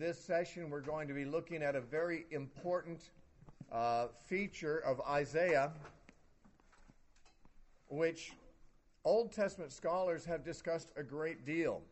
this session, we're going to be looking at a very important feature of Isaiah, which Old Testament scholars have discussed a great deal,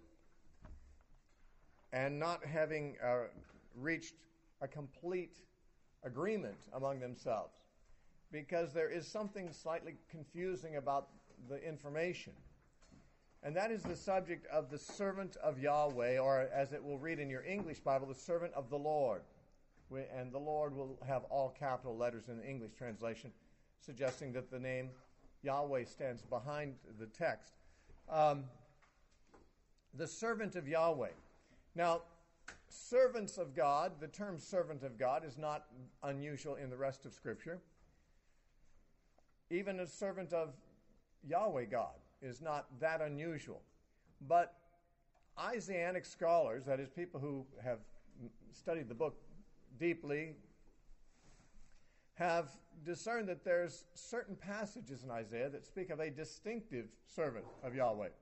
and not having reached a complete agreement among themselves, because there is something slightly confusing about the information. And that is the subject of the servant of Yahweh, or as it will read in your English Bible, the servant of the Lord. And the Lord will have all capital letters in the English translation, suggesting that the name Yahweh stands behind the text. The servant of Yahweh. Now, servants of God, the term servant of God is not unusual in the rest of Scripture. Even a servant of Yahweh God is not that unusual. But Isaianic scholars, that is, people who have studied the book deeply, have discerned that there's certain passages in Isaiah that speak of a distinctive servant of Yahweh.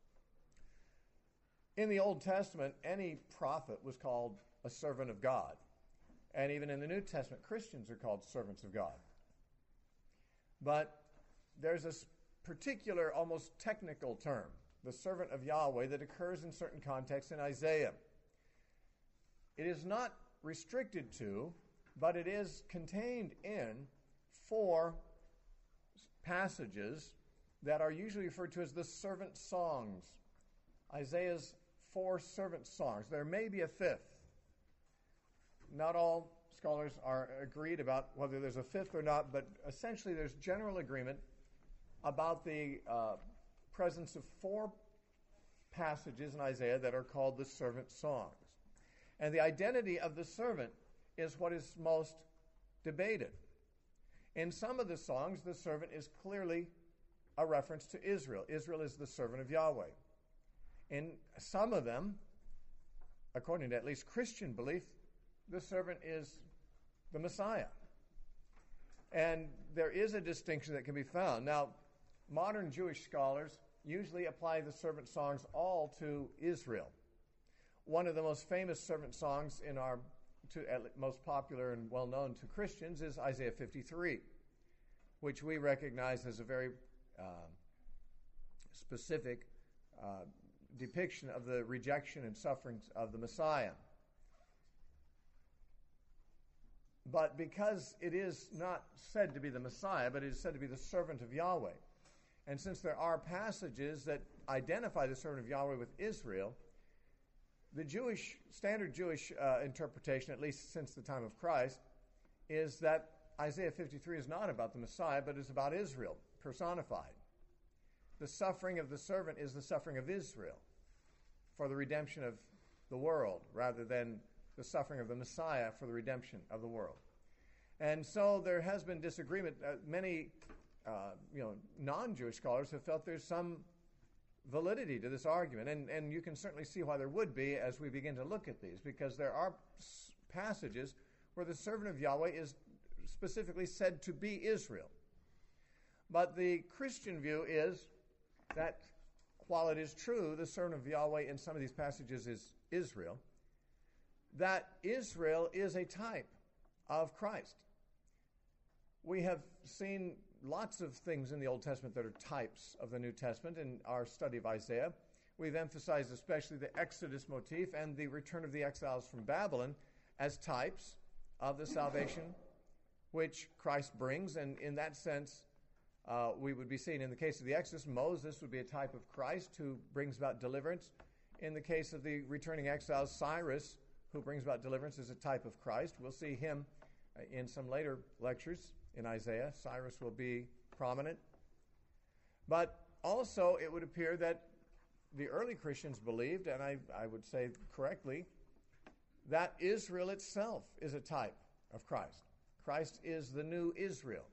In the Old Testament, any prophet was called a servant of God. And even in the New Testament, Christians are called servants of God. But there's a particular, almost technical term, the servant of Yahweh, that occurs in certain contexts in Isaiah. It is not restricted to, but it is contained in 4 passages that are usually referred to as the servant songs. Isaiah's 4 servant songs. There may be a 5th. Not all scholars are agreed about whether there's a 5th or not, but essentially there's general agreement about the presence of 4 passages in Isaiah that are called the servant songs. And the identity of the servant is what is most debated. In some of the songs, the servant is clearly a reference to Israel. Israel is the servant of Yahweh. In some of them, according to at least Christian belief, the servant is the Messiah. And there is a distinction that can be found. Now, modern Jewish scholars usually apply the servant songs all to Israel. One of the most famous servant songs most popular and well-known to Christians is Isaiah 53, which we recognize as a very specific depiction of the rejection and sufferings of the Messiah. But because it is not said to be the Messiah, but it is said to be the servant of Yahweh, and since there are passages that identify the servant of Yahweh with Israel, the standard Jewish interpretation, at least since the time of Christ, is that Isaiah 53 is not about the Messiah, but is about Israel, personified. The suffering of the servant is the suffering of Israel for the redemption of the world, rather than the suffering of the Messiah for the redemption of the world. And so there has been disagreement. Many non-Jewish scholars have felt there's some validity to this argument, and you can certainly see why there would be as we begin to look at these, because there are passages where the servant of Yahweh is specifically said to be Israel. But the Christian view is that while it is true the servant of Yahweh in some of these passages is Israel, that Israel is a type of Christ. We have seen lots of things in the Old Testament that are types of the New Testament in our study of Isaiah. We've emphasized especially the Exodus motif and the return of the exiles from Babylon as types of the salvation which Christ brings. And in that sense, we would be seeing in the case of the Exodus, Moses would be a type of Christ who brings about deliverance. In the case of the returning exiles, Cyrus, who brings about deliverance, is a type of Christ. We'll see him in some later lectures in Isaiah. Cyrus will be prominent. But also it would appear that the early Christians believed, and I would say correctly, that Israel itself is a type of Christ. Christ is the new Israel.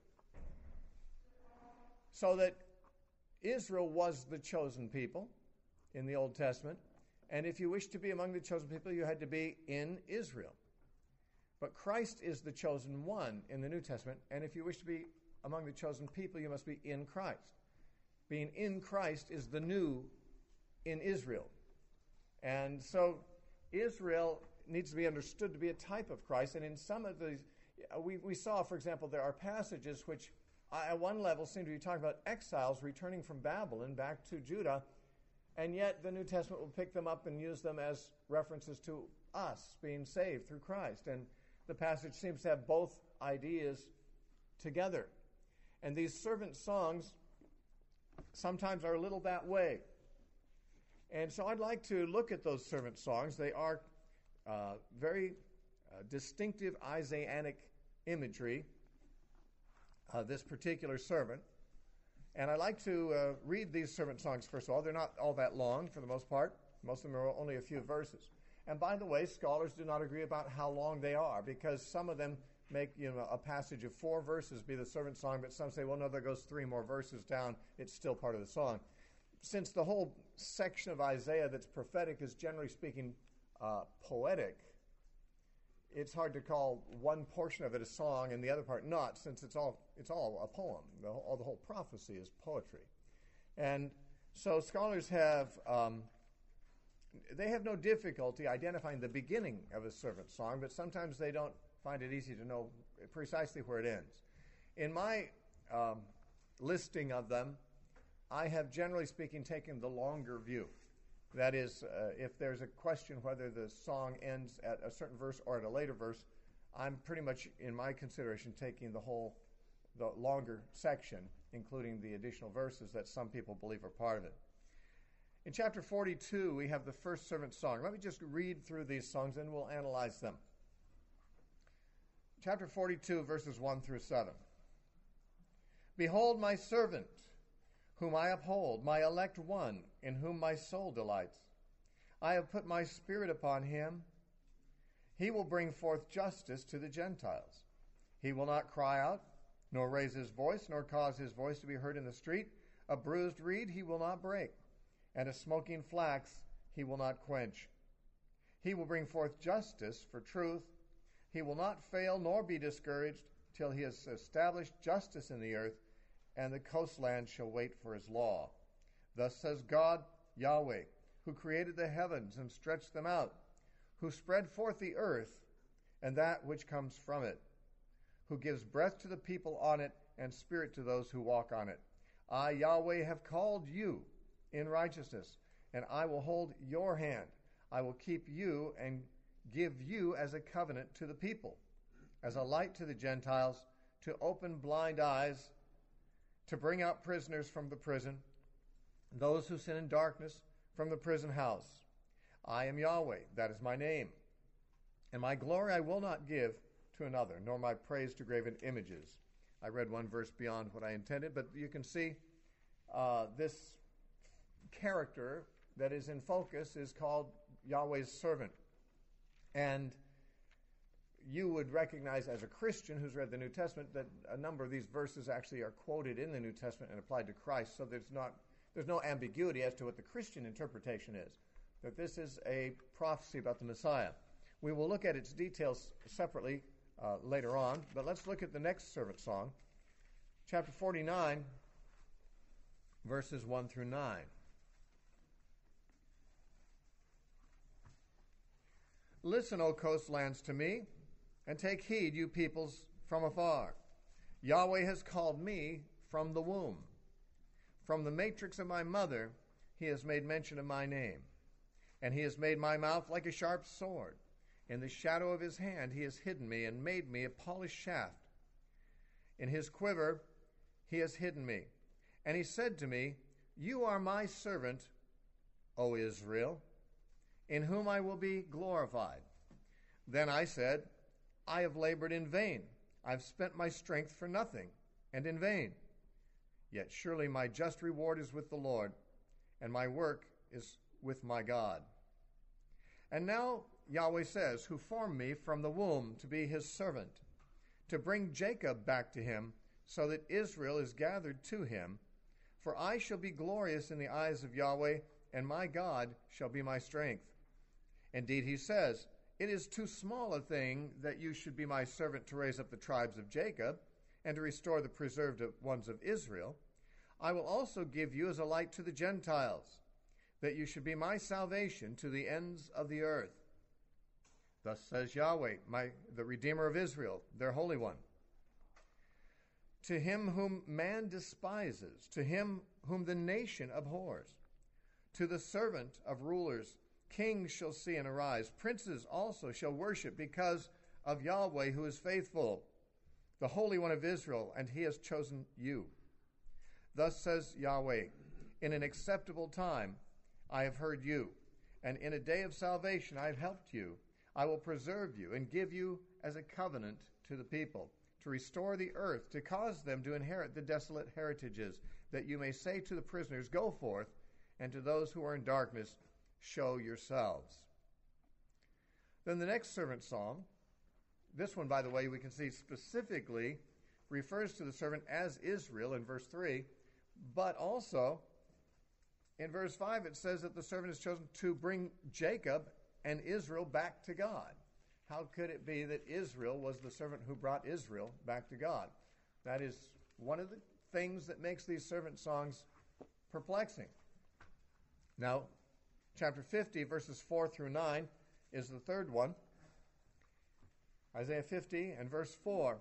So that Israel was the chosen people in the Old Testament, and if you wished to be among the chosen people, you had to be in Israel. But Christ is the chosen one in the New Testament, and if you wish to be among the chosen people, you must be in Christ. Being in Christ is the new in Israel. And so Israel needs to be understood to be a type of Christ. And in some of these, we saw, for example, there are passages which at one level seem to be talking about exiles returning from Babylon back to Judah, and yet the New Testament will pick them up and use them as references to us being saved through Christ. And the passage seems to have both ideas together. And these servant songs sometimes are a little that way. And so I'd like to look at those servant songs. They are very distinctive Isaianic imagery, this particular servant. And I'd like to read these servant songs first of all. They're not all that long for the most part. Most of them are only a few verses. And by the way, scholars do not agree about how long they are, because some of them make a passage of 4 verses be the servant song, but some say, well, no, there goes 3 more verses down. It's still part of the song. Since the whole section of Isaiah that's prophetic is generally speaking poetic, it's hard to call one portion of it a song and the other part not, since it's all a poem. The whole prophecy is poetry. And so scholars have no difficulty identifying the beginning of a servant song, but sometimes they don't find it easy to know precisely where it ends. In my listing of them, I have, generally speaking, taken the longer view. That is, if there's a question whether the song ends at a certain verse or at a later verse, I'm pretty much, in my consideration, taking the longer section, including the additional verses that some people believe are part of it. In chapter 42, we have the first servant song. Let me just read through these songs and we'll analyze them. Chapter 42, verses 1 through 7. Behold my servant, whom I uphold, my elect one, in whom my soul delights. I have put my spirit upon him. He will bring forth justice to the Gentiles. He will not cry out, nor raise his voice, nor cause his voice to be heard in the street. A bruised reed he will not break, and a smoking flax he will not quench. He will bring forth justice for truth. He will not fail nor be discouraged till he has established justice in the earth, and the coastland shall wait for his law. Thus says God, Yahweh, who created the heavens and stretched them out, who spread forth the earth and that which comes from it, who gives breath to the people on it and spirit to those who walk on it. I, Yahweh, have called you in righteousness, and I will hold your hand. I will keep you and give you as a covenant to the people, as a light to the Gentiles, to open blind eyes, to bring out prisoners from the prison, those who sin in darkness from the prison house. I am Yahweh, that is my name. And my glory I will not give to another, nor my praise to graven images. I read one verse beyond what I intended, but you can see this character that is in focus is called Yahweh's servant. And you would recognize as a Christian who's read the New Testament that a number of these verses actually are quoted in the New Testament and applied to Christ, so there's no ambiguity as to what the Christian interpretation is, that this is a prophecy about the Messiah. We will look at its details separately later on, but let's look at the next servant song, chapter 49, verses 1 through 9. Listen, O coastlands, to me, and take heed, you peoples from afar. Yahweh has called me from the womb. From the matrix of my mother, he has made mention of my name. And he has made my mouth like a sharp sword. In the shadow of his hand he has hidden me and made me a polished shaft. In his quiver he has hidden me. And he said to me, You are my servant, O Israel, in whom I will be glorified. Then I said, I have labored in vain. I've spent my strength for nothing, and in vain. Yet surely my just reward is with the Lord, and my work is with my God. And now Yahweh says, who formed me from the womb to be his servant, to bring Jacob back to him, so that Israel is gathered to him. For I shall be glorious in the eyes of Yahweh, and my God shall be my strength. Indeed, he says, It is too small a thing that you should be my servant to raise up the tribes of Jacob and to restore the preserved ones of Israel. I will also give you as a light to the Gentiles, that you should be my salvation to the ends of the earth. Thus says Yahweh, the Redeemer of Israel, their Holy One. To him whom man despises, to him whom the nation abhors, to the servant of rulers, kings shall see and arise. Princes also shall worship because of Yahweh, who is faithful, the Holy One of Israel, and he has chosen you. Thus says Yahweh, in an acceptable time I have heard you, and in a day of salvation I have helped you. I will preserve you and give you as a covenant to the people, to restore the earth, to cause them to inherit the desolate heritages, that you may say to the prisoners, go forth, and to those who are in darkness, show yourselves. Then the next servant song, this one, by the way, we can see specifically refers to the servant as Israel in verse 3, but also in verse 5 it says that the servant is chosen to bring Jacob and Israel back to God. How could it be that Israel was the servant who brought Israel back to God? That is one of the things that makes these servant songs perplexing. Now, chapter 50, verses 4 through 9 is the third one. Isaiah 50 and verse 4.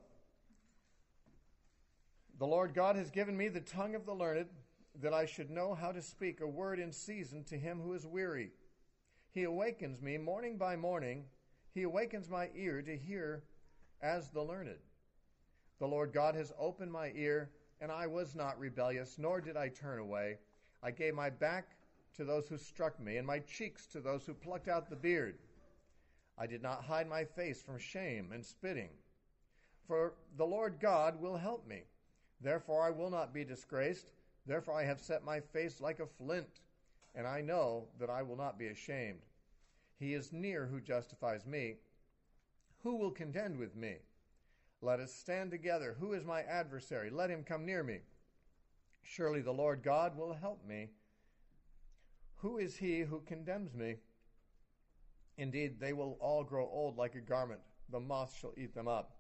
The Lord God has given me the tongue of the learned, that I should know how to speak a word in season to him who is weary. He awakens me morning by morning. He awakens my ear to hear as the learned. The Lord God has opened my ear, and I was not rebellious, nor did I turn away. I gave my back to those who struck me, and my cheeks to those who plucked out the beard. I did not hide my face from shame and spitting. For the Lord God will help me. Therefore I will not be disgraced. Therefore I have set my face like a flint, and I know that I will not be ashamed. He is near who justifies me. Who will contend with me? Let us stand together. Who is my adversary? Let him come near me. Surely the Lord God will help me. Who is he who condemns me? Indeed, they will all grow old like a garment. The moth shall eat them up.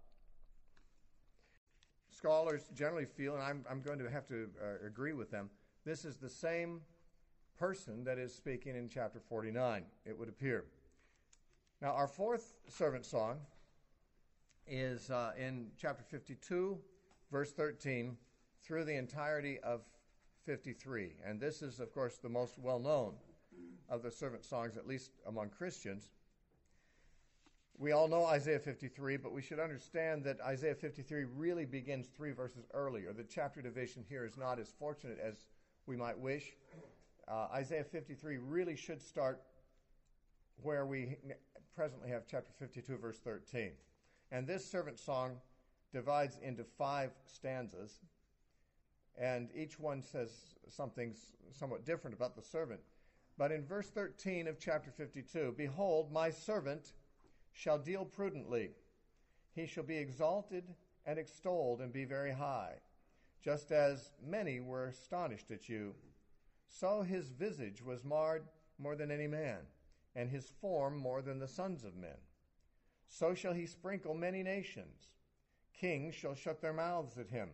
Scholars generally feel, and I'm going to have to agree with them, this is the same person that is speaking in chapter 49, it would appear. Now, our fourth servant song is in chapter 52, verse 13, through the entirety of 53. And this is, of course, the most well-known of the servant songs, at least among Christians. We all know Isaiah 53, but we should understand that Isaiah 53 really begins 3 verses earlier. The chapter division here is not as fortunate as we might wish. Isaiah 53 really should start where we presently have chapter 52, verse 13. And this servant song divides into 5 stanzas, and each one says something somewhat different about the servant. But in verse 13 of chapter 52, behold, my servant shall deal prudently. He shall be exalted and extolled and be very high. Just as many were astonished at you, so his visage was marred more than any man, and his form more than the sons of men. So shall he sprinkle many nations. Kings shall shut their mouths at him.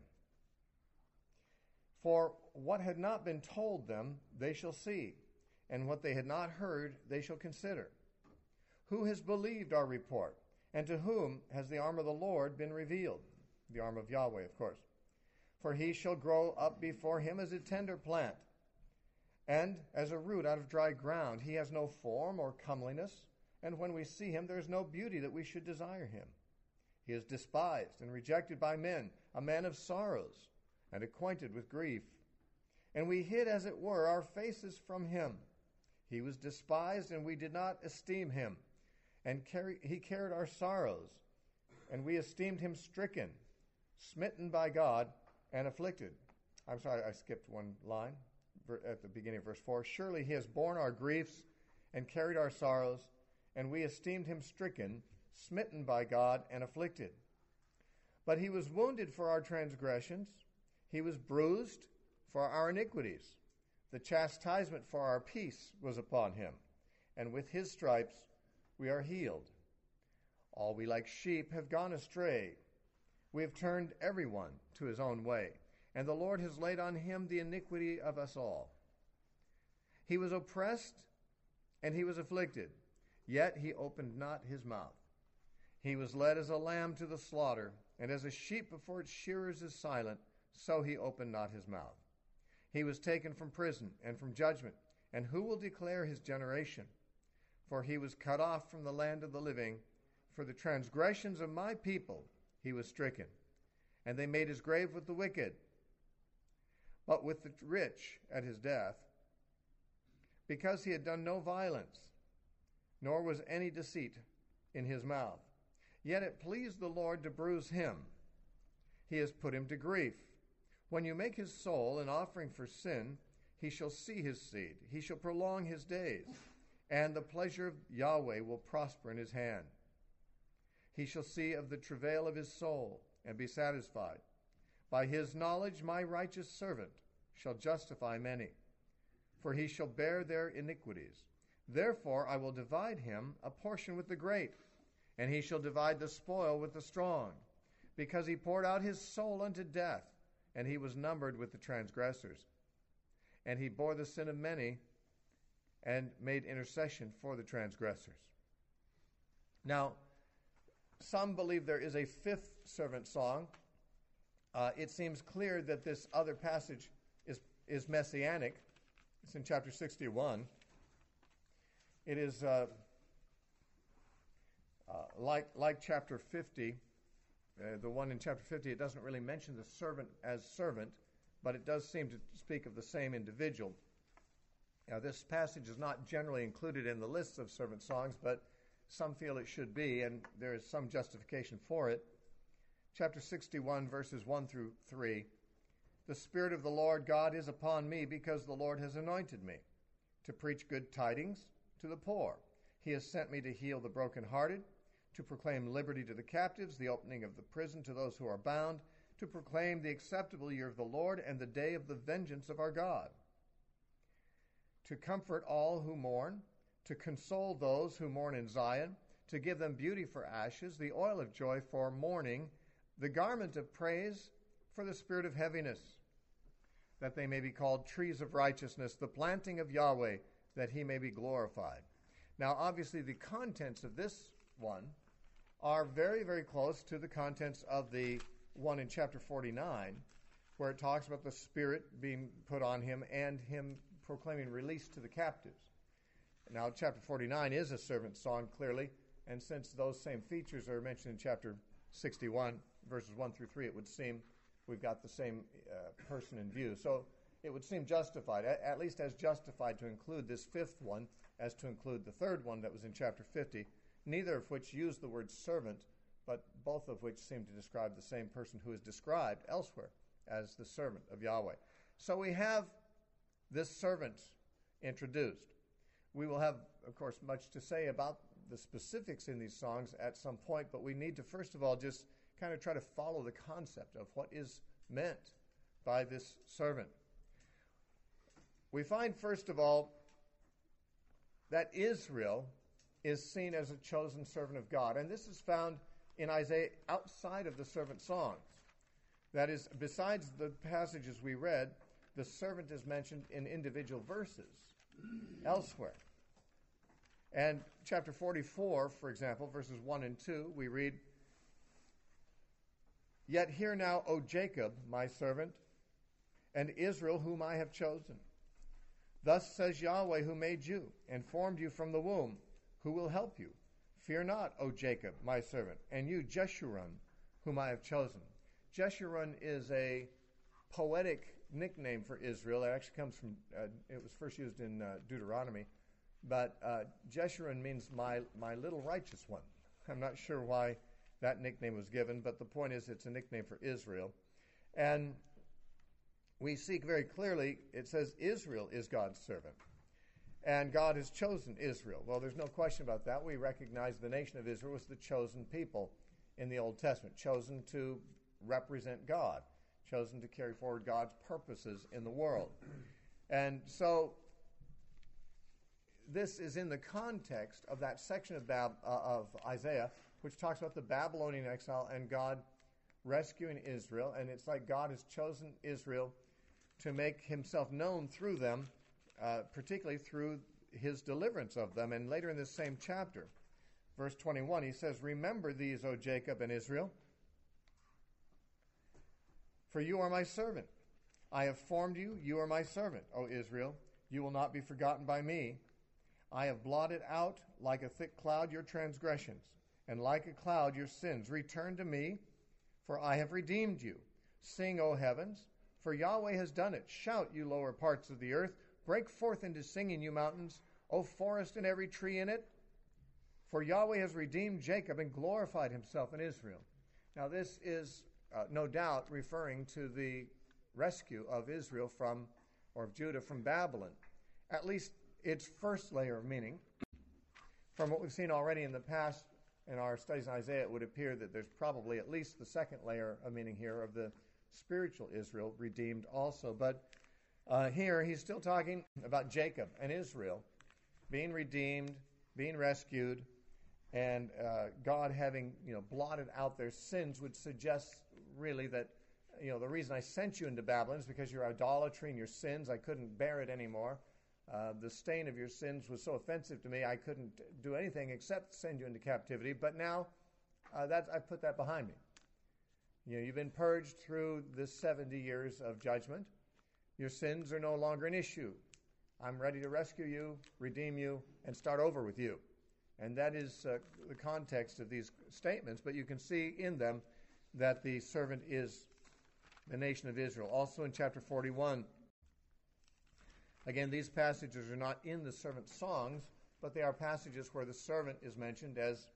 For what had not been told them, they shall see, and what they had not heard, they shall consider. Who has believed our report? And to whom has the arm of the Lord been revealed? The arm of Yahweh, of course. For he shall grow up before him as a tender plant, and as a root out of dry ground. He has no form or comeliness, and when we see him, there is no beauty that we should desire him. He is despised and rejected by men, a man of sorrows, and acquainted with grief. And we hid, as it were, our faces from him. He was despised, and we did not esteem him. And he carried our sorrows, and we esteemed him stricken, smitten by God, and afflicted. I'm sorry, I skipped one line at the beginning of verse 4. Surely he has borne our griefs and carried our sorrows, and we esteemed him stricken, smitten by God, and afflicted. But he was wounded for our transgressions. He was bruised for our iniquities. The chastisement for our peace was upon him, and with his stripes we are healed. All we like sheep have gone astray. We have turned everyone to his own way, and the Lord has laid on him the iniquity of us all. He was oppressed, and he was afflicted, yet he opened not his mouth. He was led as a lamb to the slaughter, and as a sheep before its shearers is silent, so he opened not his mouth. He was taken from prison and from judgment, and who will declare his generation? For he was cut off from the land of the living. For the transgressions of my people he was stricken, and they made his grave with the wicked, but with the rich at his death, because he had done no violence, nor was any deceit in his mouth. Yet it pleased the Lord to bruise him. He has put him to grief. When you make his soul an offering for sin, he shall see his seed. He shall prolong his days, and the pleasure of Yahweh will prosper in his hand. He shall see of the travail of his soul, and be satisfied. By his knowledge my righteous servant shall justify many, for he shall bear their iniquities. Therefore I will divide him a portion with the great, and he shall divide the spoil with the strong, because he poured out his soul unto death, and he was numbered with the transgressors. And he bore the sin of many, and made intercession for the transgressors. Now, some believe there is a fifth servant song. It seems clear that this other passage is messianic. It's in chapter 61. It is like chapter 50. The one in chapter 50, it doesn't really mention the servant as servant, but it does seem to speak of the same individual. Now, this passage is not generally included in the lists of servant songs, but some feel it should be, and there is some justification for it. Chapter 61, verses 1 through 3. The Spirit of the Lord God is upon me, because the Lord has anointed me to preach good tidings to the poor. He has sent me to heal the brokenhearted, to proclaim liberty to the captives, the opening of the prison to those who are bound, to proclaim the acceptable year of the Lord and the day of the vengeance of our God, to comfort all who mourn, to console those who mourn in Zion, to give them beauty for ashes, the oil of joy for mourning, the garment of praise for the spirit of heaviness, that they may be called trees of righteousness, the planting of Yahweh, that he may be glorified. Now, obviously, the contents of this one are very, very close to the contents of the one in chapter 49, where it talks about the Spirit being put on him and him proclaiming release to the captives. Now, chapter 49 is a servant song, clearly, and since those same features are mentioned in chapter 61, verses 1 through 3, it would seem we've got the same person in view. So it would seem justified, at least as justified, to include this fifth one as to include the third one that was in chapter 50, neither of which used the word servant, but both of which seem to describe the same person who is described elsewhere as the servant of Yahweh. So we have this servant introduced. We will have, of course, much to say about the specifics in these songs at some point, but we need to first of all just kind of try to follow the concept of what is meant by this servant. We find, first of all, that Israel is seen as a chosen servant of God, and this is found in Isaiah outside of the servant songs. That is, besides the passages we read, the servant is mentioned in individual verses elsewhere. And chapter 44, for example, verses 1 and 2, we read, Yet hear now, O Jacob, my servant, and Israel, whom I have chosen. Thus says Yahweh, who made you and formed you from the womb, who will help you. Fear not, O Jacob, my servant, and you, Jeshurun, whom I have chosen. Jeshurun is a poetic nickname for Israel. It actually comes from, it was first used in Deuteronomy. But Jeshurun means my little righteous one. I'm not sure why that nickname was given, but the point is it's a nickname for Israel. And we see very clearly, it says Israel is God's servant. And God has chosen Israel. Well, there's no question about that. We recognize the nation of Israel was the chosen people in the Old Testament, chosen to represent God, chosen to carry forward God's purposes in the world. And so this is in the context of that section of Isaiah, which talks about the Babylonian exile and God rescuing Israel. And it's like God has chosen Israel to make himself known through them, particularly through his deliverance of them. And later in this same chapter, verse 21, he says, "Remember these, O Jacob and Israel, for you are my servant. I have formed you. You are my servant, O Israel. You will not be forgotten by me. I have blotted out like a thick cloud your transgressions, and like a cloud your sins. Return to me, for I have redeemed you. Sing, O heavens, for Yahweh has done it. Shout, you lower parts of the earth. Break forth into singing, you mountains, O forest and every tree in it. For Yahweh has redeemed Jacob and glorified himself in Israel." Now this is no doubt referring to the rescue of Israel or of Judah from Babylon. At least its first layer of meaning. From what we've seen already in the past in our studies in Isaiah, it would appear that there's probably at least the second layer of meaning here of the spiritual Israel redeemed also. But here he's still talking about Jacob and Israel being redeemed, being rescued, and God having blotted out their sins would suggest really that the reason I sent you into Babylon is because your idolatry and your sins, I couldn't bear it anymore. The stain of your sins was so offensive to me, I couldn't do anything except send you into captivity. But now I've put that behind me. You've been purged through this 70 years of judgment. Your sins are no longer an issue. I'm ready to rescue you, redeem you, and start over with you. And that is the context of these statements. But you can see in them that the servant is the nation of Israel. Also in chapter 41, again, these passages are not in the servant songs, but they are passages where the servant is mentioned as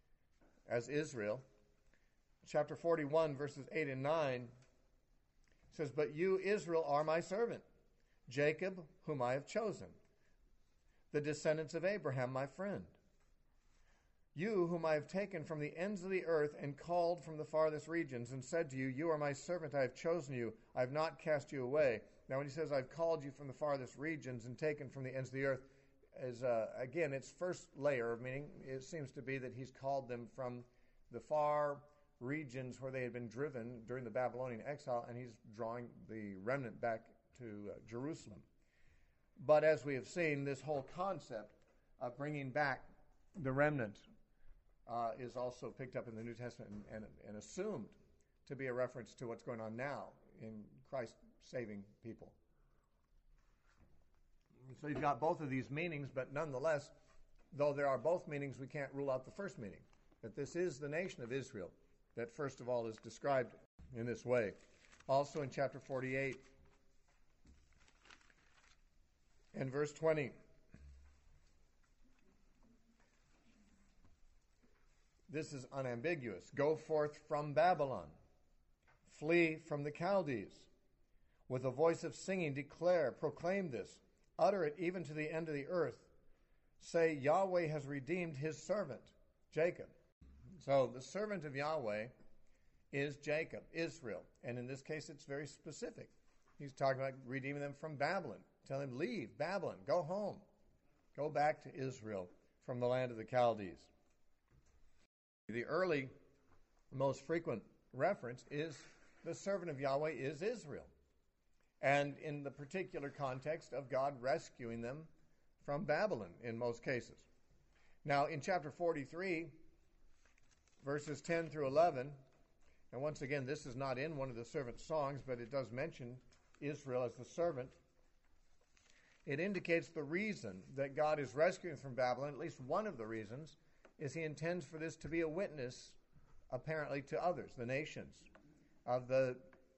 Israel. Chapter 41, verses 8 and 9 says, "But you, Israel, are my servant, Jacob, whom I have chosen, the descendants of Abraham, my friend. You, whom I have taken from the ends of the earth and called from the farthest regions, and said to you, you are my servant, I have chosen you, I have not cast you away." Now when he says, "I've called you from the farthest regions and taken from the ends of the earth," is, again, its first layer of meaning. It seems to be that he's called them from the far regions where they had been driven during the Babylonian exile, and he's drawing the remnant back to Jerusalem. But as we have seen, this whole concept of bringing back the remnant is also picked up in the New Testament and assumed to be a reference to what's going on now in Christ saving people. So you've got both of these meanings, but nonetheless, though there are both meanings, we can't rule out the first meaning, that this is the nation of Israel that first of all is described in this way. Also in chapter 48 and verse 20, this is unambiguous. "Go forth from Babylon, flee from the Chaldees. With a voice of singing, declare, proclaim this, utter it even to the end of the earth. Say, Yahweh has redeemed his servant, Jacob." So the servant of Yahweh is Jacob, Israel. And in this case, it's very specific. He's talking about redeeming them from Babylon. Tell him, leave Babylon, go home. Go back to Israel from the land of the Chaldees. The early, most frequent reference is the servant of Yahweh is Israel. And in the particular context of God rescuing them from Babylon in most cases. Now in chapter 43, verses 10 through 11, and once again this is not in one of the servant songs, but it does mention Israel as the servant. It indicates the reason that God is rescuing from Babylon. At least one of the reasons is he intends for this to be a witness, apparently, to others, the nations, of the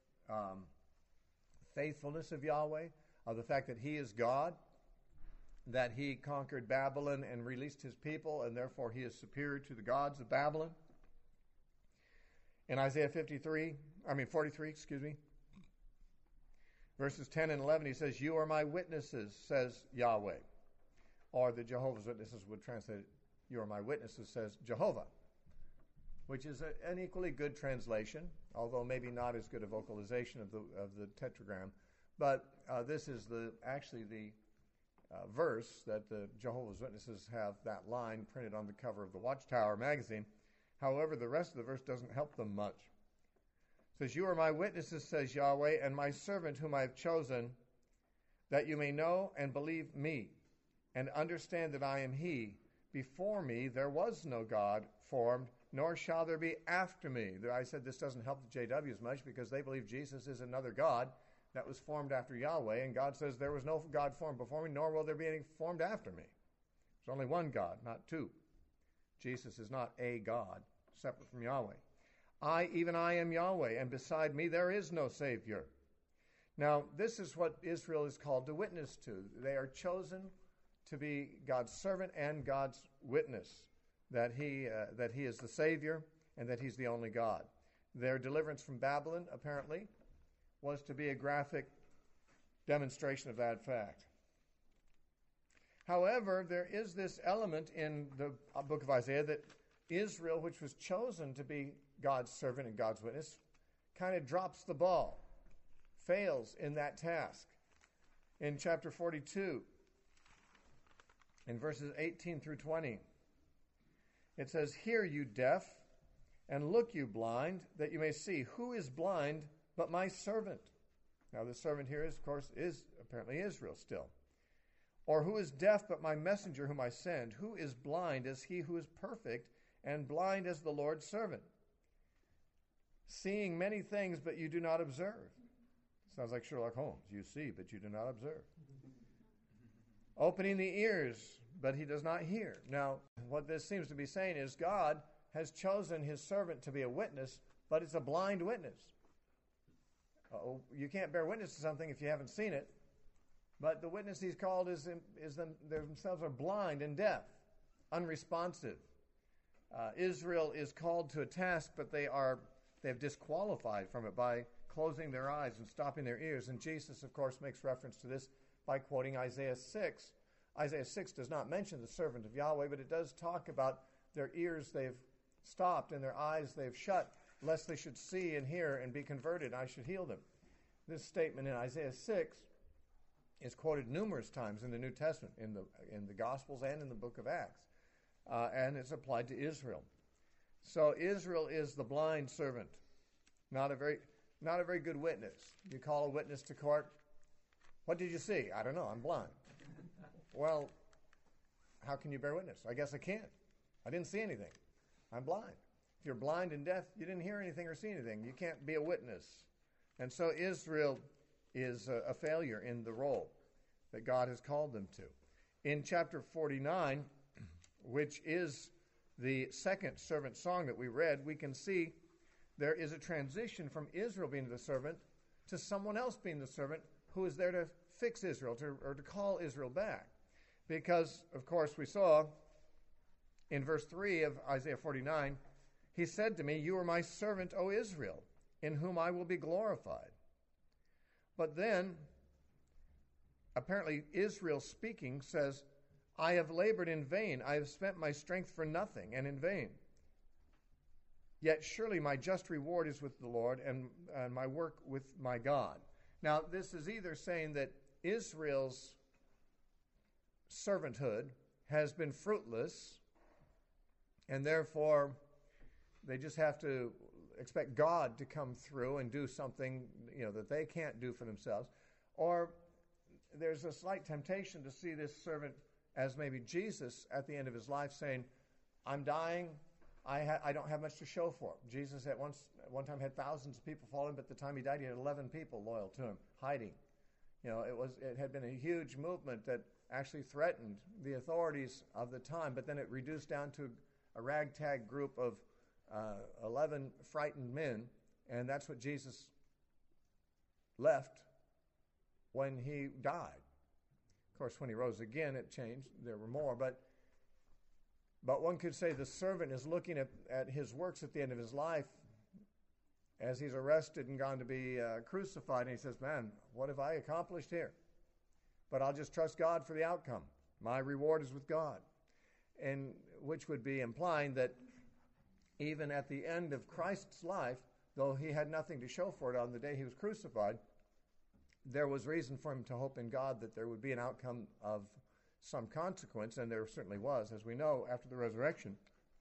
faithfulness of Yahweh, of the fact that he is God, that he conquered Babylon and released his people, and therefore he is superior to the gods of Babylon. In Isaiah 43, verses 10 and 11, he says, "You are my witnesses, says Yahweh." Or the Jehovah's Witnesses would translate it, "You are my witnesses, says Jehovah," which is an equally good translation, although maybe not as good a vocalization of the tetragram. But this is actually the verse that the Jehovah's Witnesses have that line printed on the cover of the Watchtower magazine. However, the rest of the verse doesn't help them much. It says, "You are my witnesses, says Yahweh, and my servant whom I have chosen, that you may know and believe me, and understand that I am he. Before me there was no God formed, nor shall there be after me. I said this doesn't help the JWs much because they believe Jesus is another God that was formed after Yahweh, and God says there was no God formed before me, nor will there be any formed after me. There's only one God, not two. Jesus is not a God, separate from Yahweh. Even I am Yahweh, and beside me there is no Savior. Now, this is what Israel is called to witness to. They are chosen to be God's servant and God's witness, that he is the Savior and that he's the only God. Their deliverance from Babylon, apparently, was to be a graphic demonstration of that fact. However, there is this element in the book of Isaiah that Israel, which was chosen to be God's servant and God's witness, kind of drops the ball, fails in that task. In chapter 42, in verses 18 through 20, it says, "Hear, you deaf, and look, you blind, that you may see. Who is blind but my servant?" Now, the servant here, of course, is apparently Israel still. "Or who is deaf but my messenger whom I send? Who is blind as he who is perfect, and blind as the Lord's servant? Seeing many things, but you do not observe." Sounds like Sherlock Holmes. You see, but you do not observe. "Opening the ears, but he does not hear." Now, what this seems to be saying is God has chosen his servant to be a witness, but it's a blind witness. You can't bear witness to something if you haven't seen it. But the witness he's called themselves are blind and deaf, unresponsive. Israel is called to a task, but they've disqualified from it by closing their eyes and stopping their ears. And Jesus, of course, makes reference to this by quoting Isaiah 6. Isaiah 6 does not mention the servant of Yahweh, but it does talk about their ears they've stopped and their eyes they've shut, lest they should see and hear and be converted, I should heal them. This statement in Isaiah 6 is quoted numerous times in the New Testament, in the Gospels and in the book of Acts, and it's applied to Israel. So Israel is the blind servant, not a very good witness. You call a witness to court, "What did you see?" "I don't know, I'm blind." Well, how can you bear witness? "I guess I can't. I didn't see anything. I'm blind." If you're blind and deaf, you didn't hear anything or see anything. You can't be a witness. And so Israel is a failure in the role that God has called them to. In chapter 49, which is the second servant song that we read, we can see there is a transition from Israel being the servant to someone else being the servant who is there to fix Israel, or to call Israel back. Because, of course, we saw in verse 3 of Isaiah 49, "He said to me, 'You are my servant, O Israel, in whom I will be glorified.'" But then, apparently Israel speaking says, "I have labored in vain. I have spent my strength for nothing and in vain. Yet surely my just reward is with the Lord, and my work with my God." Now, this is either saying that Israel's servanthood has been fruitless, and therefore they just have to expect God to come through and do something, that they can't do for themselves. Or there's a slight temptation to see this servant as maybe Jesus at the end of his life saying, "I'm dying. I don't have much to show for it." Jesus at one time had thousands of people follow him, but at the time he died, he had 11 people loyal to him, hiding. It had been a huge movement that actually threatened the authorities of the time, but then it reduced down to a ragtag group of 11 frightened men, and that's what Jesus left when he died. Of course, when he rose again, it changed. There were more, but one could say the servant is looking at his works at the end of his life as he's arrested and gone to be crucified, and he says, "Man, what have I accomplished here? But I'll just trust God for the outcome. My reward is with God." And which would be implying that even at the end of Christ's life, though he had nothing to show for it on the day he was crucified, there was reason for him to hope in God that there would be an outcome of some consequence, and there certainly was, as we know, after the resurrection.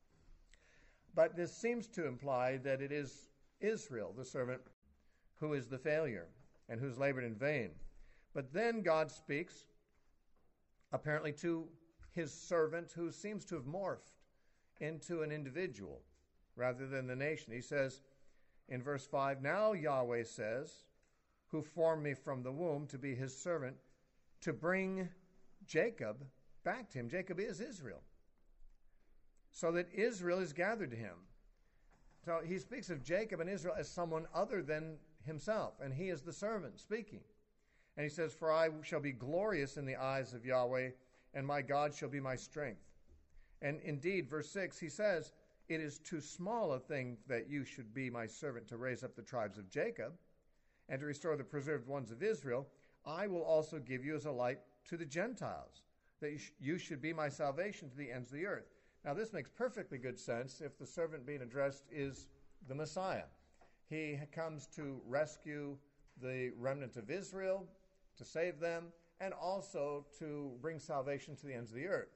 But this seems to imply that it is Israel, the servant, who is the failure and who's labored in vain. But then God speaks apparently to his servant, who seems to have morphed into an individual rather than the nation. He says in verse 5, "Now Yahweh says, who formed me from the womb to be his servant, to bring Jacob back to him." Jacob is Israel. So that Israel is gathered to him. So he speaks of Jacob and Israel as someone other than himself, and he is the servant speaking. And he says, "For I shall be glorious in the eyes of Yahweh, and my God shall be my strength." And indeed, verse 6, he says, "It is too small a thing that you should be my servant to raise up the tribes of Jacob and to restore the preserved ones of Israel. I will also give you as a light to the Gentiles, that you should be my salvation to the ends of the earth." Now, this makes perfectly good sense if the servant being addressed is the Messiah. He comes to rescue the remnant of Israel, to save them, and also to bring salvation to the ends of the earth.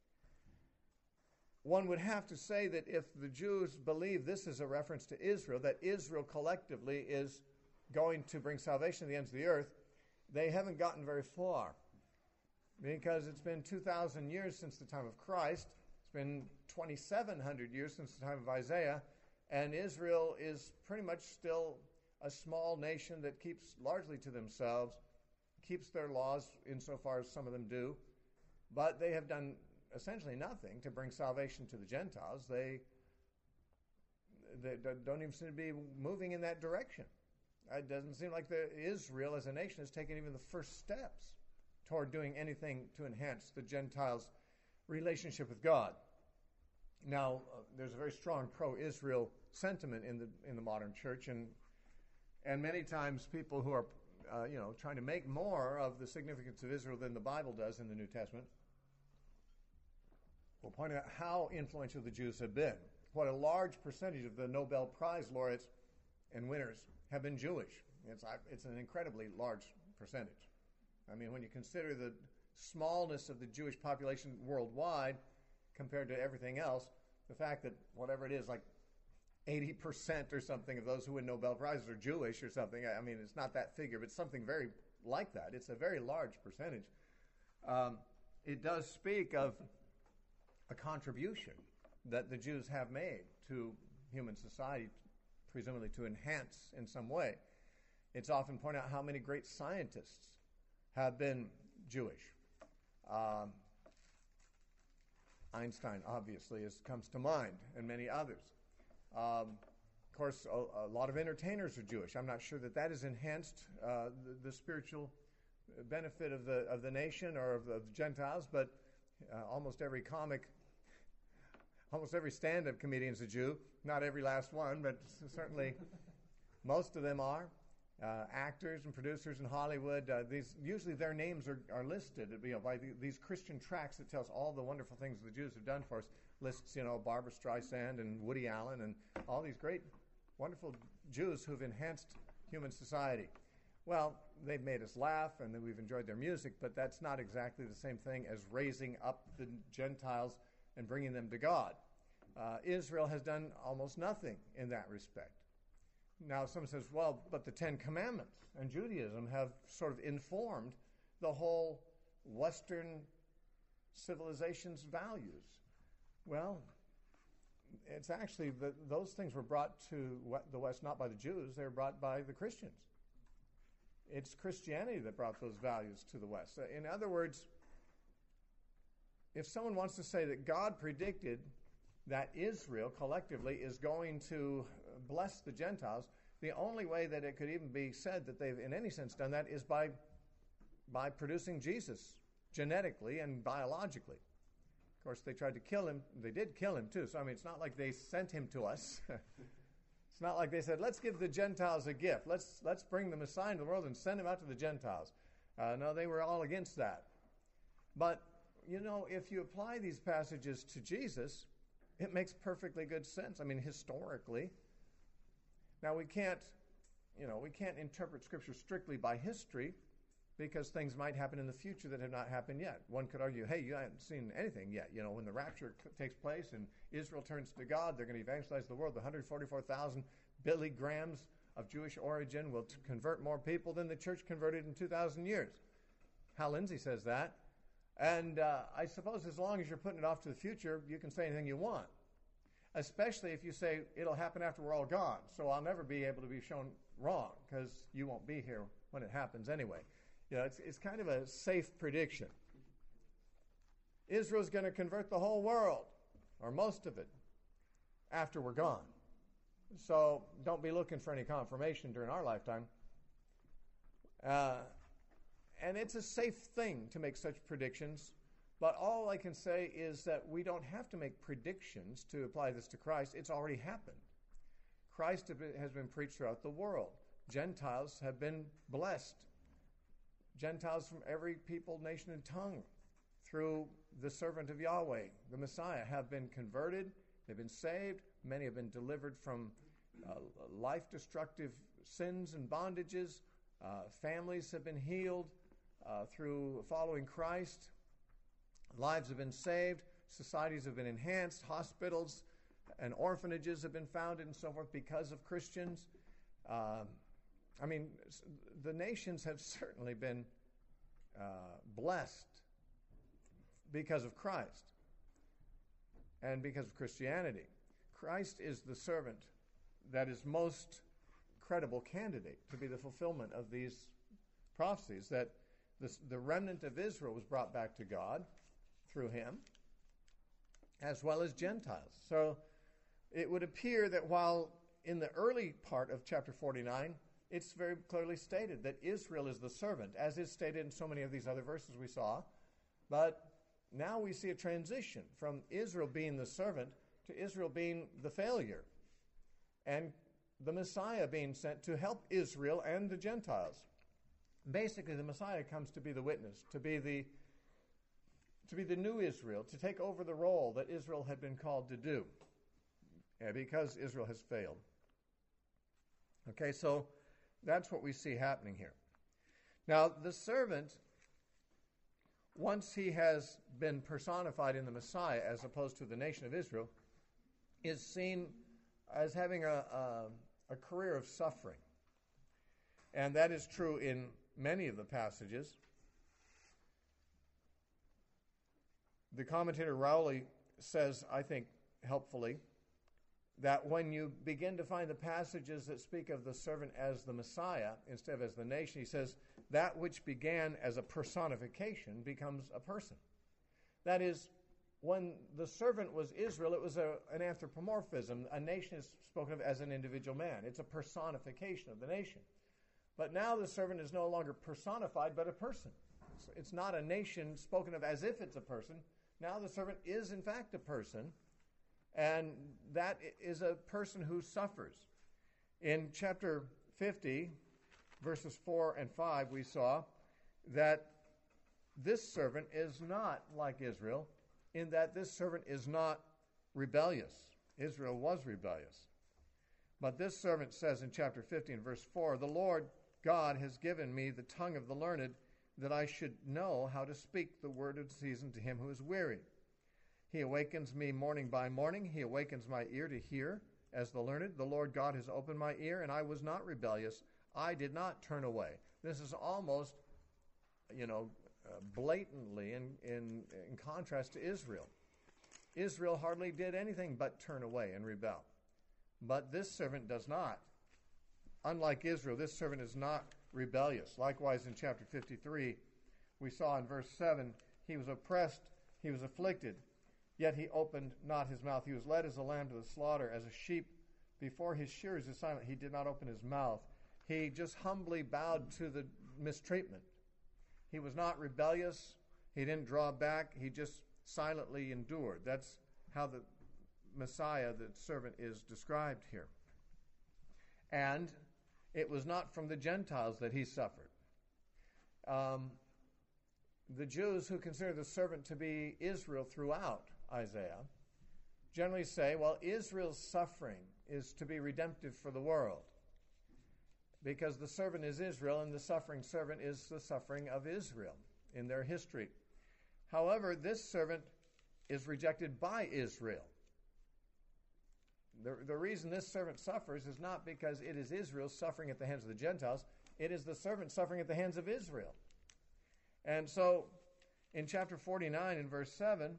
One would have to say that if the Jews believe this is a reference to Israel, that Israel collectively is going to bring salvation to the ends of the earth, they haven't gotten very far. Because it's been 2,000 years since the time of Christ. It's been 2,700 years since the time of Isaiah. And Israel is pretty much still a small nation that keeps largely to themselves, keeps their laws insofar as some of them do. But they have done essentially nothing to bring salvation to the Gentiles. They don't even seem to be moving in that direction. It doesn't seem like Israel as a nation has taken even the first steps toward doing anything to enhance the Gentiles' relationship with God. Now, there's a very strong pro-Israel sentiment in the modern church, and many times people who are trying to make more of the significance of Israel than the Bible does in the New Testament will point out how influential the Jews have been. What a large percentage of the Nobel Prize laureates and winners have been Jewish. It's an incredibly large percentage. I mean, when you consider the smallness of the Jewish population worldwide compared to everything else, the fact that whatever it is, like 80% or something of those who win Nobel Prizes are Jewish or something. I mean, it's not that figure, but something very like that. It's a very large percentage. It does speak of a contribution that the Jews have made to human society, presumably to enhance in some way. It's often pointed out how many great scientists have been Jewish. Einstein, obviously, comes to mind, and many others. Of course, a lot of entertainers are Jewish. I'm not sure that has enhanced the spiritual benefit of the nation or of the Gentiles, but almost every stand-up comedian is a Jew. Not every last one, but certainly most of them are. Actors and producers in Hollywood, usually their names are listed by these Christian tracts that tells all the wonderful things the Jews have done for us. Lists, Barbra Streisand and Woody Allen and all these great, wonderful Jews who've enhanced human society. Well, they've made us laugh and we've enjoyed their music, but that's not exactly the same thing as raising up the Gentiles and bringing them to God. Israel has done almost nothing in that respect. Now, someone says, well, but the Ten Commandments and Judaism have sort of informed the whole Western civilization's values. Well, it's actually those things were brought to the West not by the Jews, they were brought by the Christians. It's Christianity that brought those values to the West. In other words, if someone wants to say that God predicted that Israel collectively is going to bless the Gentiles, the only way that it could even be said that they've in any sense done that is by producing Jesus genetically and biologically. Of course, they tried to kill him. They did kill him too. So, I mean, it's not like they sent him to us. It's not like they said, let's give the Gentiles a gift. Let's bring the Messiah into the world and send him out to the Gentiles. No, they were all against that. But, if you apply these passages to Jesus, it makes perfectly good sense. I mean, historically. Now, we can't interpret Scripture strictly by history because things might happen in the future that have not happened yet. One could argue, hey, you haven't seen anything yet. When the rapture takes place and Israel turns to God, they're going to evangelize the world. The 144,000 Billy Grahams of Jewish origin will convert more people than the church converted in 2,000 years. Hal Lindsey says that. And I suppose as long as you're putting it off to the future, you can say anything you want, especially if you say it'll happen after we're all gone. So I'll never be able to be shown wrong because you won't be here when it happens anyway. It's kind of a safe prediction. Israel's going to convert the whole world, or most of it, after we're gone. So don't be looking for any confirmation during our lifetime. And it's a safe thing to make such predictions, but all I can say is that we don't have to make predictions to apply this to Christ. It's already happened. Christ has been preached throughout the world. Gentiles have been blessed. Gentiles from every people, nation, and tongue, through the servant of Yahweh, the Messiah, have been converted. They've been saved. Many have been delivered from life-destructive sins and bondages. Families have been healed through following Christ. Lives have been saved. Societies have been enhanced. Hospitals and orphanages have been founded and so forth because of Christians. The nations have certainly been blessed because of Christ and because of Christianity. Christ is the servant that is most credible candidate to be the fulfillment of these prophecies, that the remnant of Israel was brought back to God through him, as well as Gentiles. So it would appear that while in the early part of chapter 49, it's very clearly stated that Israel is the servant, as is stated in so many of these other verses we saw. But now we see a transition from Israel being the servant to Israel being the failure, and the Messiah being sent to help Israel and the Gentiles. Basically, the Messiah comes to be the witness, to be the new Israel, to take over the role that Israel had been called to do, because Israel has failed. Okay, so that's what we see happening here. Now, the servant, once he has been personified in the Messiah as opposed to the nation of Israel, is seen as having a career of suffering. And that is true in many of the passages. The commentator Rowley says, I think helpfully, that when you begin to find the passages that speak of the servant as the Messiah instead of as the nation, he says, that which began as a personification becomes a person. That is, when the servant was Israel, it was an anthropomorphism. A nation is spoken of as an individual man. It's a personification of the nation. But now the servant is no longer personified, but a person. It's not a nation spoken of as if it's a person. Now the servant is, in fact, a person, and that is a person who suffers. In chapter 50, verses 4 and 5, we saw that this servant is not like Israel, in that this servant is not rebellious. Israel was rebellious. But this servant says in chapter 50 and verse 4, the Lord God has given me the tongue of the learned, that I should know how to speak the word of season to him who is weary. He awakens me morning by morning. He awakens my ear to hear as the learned. The Lord God has opened my ear, and I was not rebellious. I did not turn away. This is almost, blatantly in contrast to Israel. Israel hardly did anything but turn away and rebel. But this servant does not. Unlike Israel, this servant is not rebellious. Likewise, in chapter 53, we saw in verse 7, he was oppressed, he was afflicted, yet he opened not his mouth. He was led as a lamb to the slaughter, as a sheep before his shearers is silent. He did not open his mouth. He just humbly bowed to the mistreatment. He was not rebellious. He didn't draw back. He just silently endured. That's how the Messiah, the servant, is described here. And it was not from the Gentiles that he suffered. The Jews, who consider the servant to be Israel throughout Isaiah, generally say, well, Israel's suffering is to be redemptive for the world, because the servant is Israel, and the suffering servant is the suffering of Israel in their history. However, this servant is rejected by Israel. The reason this servant suffers is not because it is Israel suffering at the hands of the Gentiles. It is the servant suffering at the hands of Israel. And so In chapter 49, in verse 7,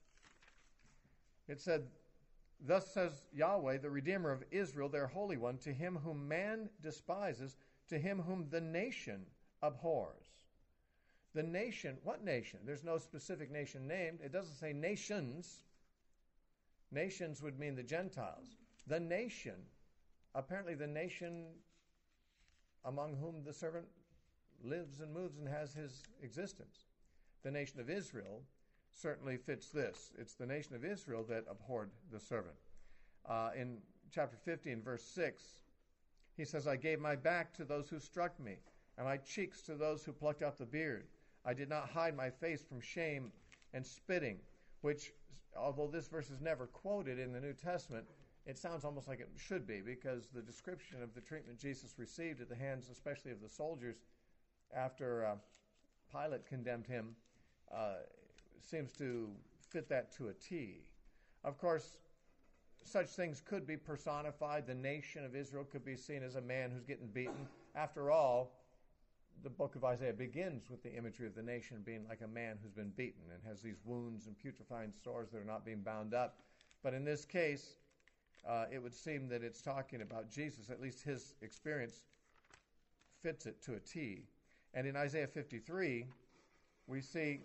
it said, "Thus says Yahweh, the Redeemer of Israel, their Holy One, to him whom man despises, to him whom the nation abhors." The nation, what nation? There's no specific nation named. It doesn't say nations. Nations would mean the Gentiles. The nation, apparently the nation among whom the servant lives and moves and has his existence. The nation of Israel certainly fits this. It's the nation of Israel that abhorred the servant. In chapter 50, in verse 6, he says, "I gave my back to those who struck me, and my cheeks to those who plucked out the beard. I did not hide my face from shame and spitting," which, although this verse is never quoted in the New Testament, it sounds almost like it should be, because the description of the treatment Jesus received at the hands especially of the soldiers after Pilate condemned him seems to fit that to a T. Of course, such things could be personified. The nation of Israel could be seen as a man who's getting beaten. After all, the book of Isaiah begins with the imagery of the nation being like a man who's been beaten and has these wounds and putrefying sores that are not being bound up. But in this case, it would seem that it's talking about Jesus. At least his experience fits it to a T. And in Isaiah 53, we see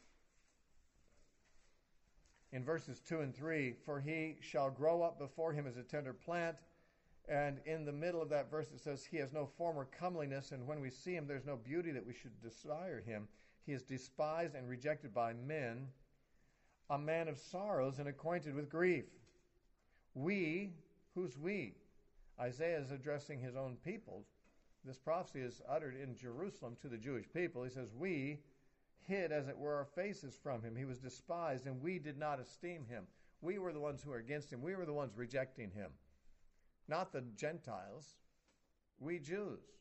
in verses 2 and 3, "For he shall grow up before him as a tender plant." And in the middle of that verse it says, "He has no form or comeliness, and when we see him, there's no beauty that we should desire him. He is despised and rejected by men, a man of sorrows and acquainted with grief." We, who's we? Isaiah is addressing his own people. This prophecy is uttered in Jerusalem to the Jewish people. He says, "We hid, as it were, our faces from him. He was despised, and we did not esteem him." We were the ones who were against him. We were the ones rejecting him. Not the Gentiles, we Jews.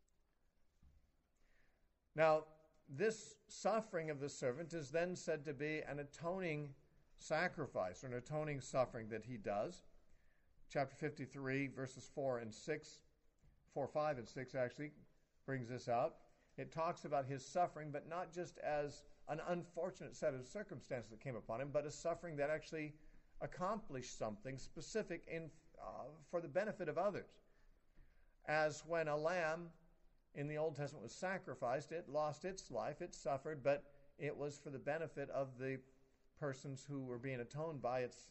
Now, this suffering of the servant is then said to be an atoning sacrifice, or an atoning suffering that he does. Chapter 53, verses 4 and 6, 4, 5, and 6 actually brings this out. It talks about his suffering, but not just as an unfortunate set of circumstances that came upon him, but a suffering that actually accomplished something specific for the benefit of others. As when a lamb in the Old Testament was sacrificed, it lost its life, it suffered, but it was for the benefit of the persons who were being atoned by its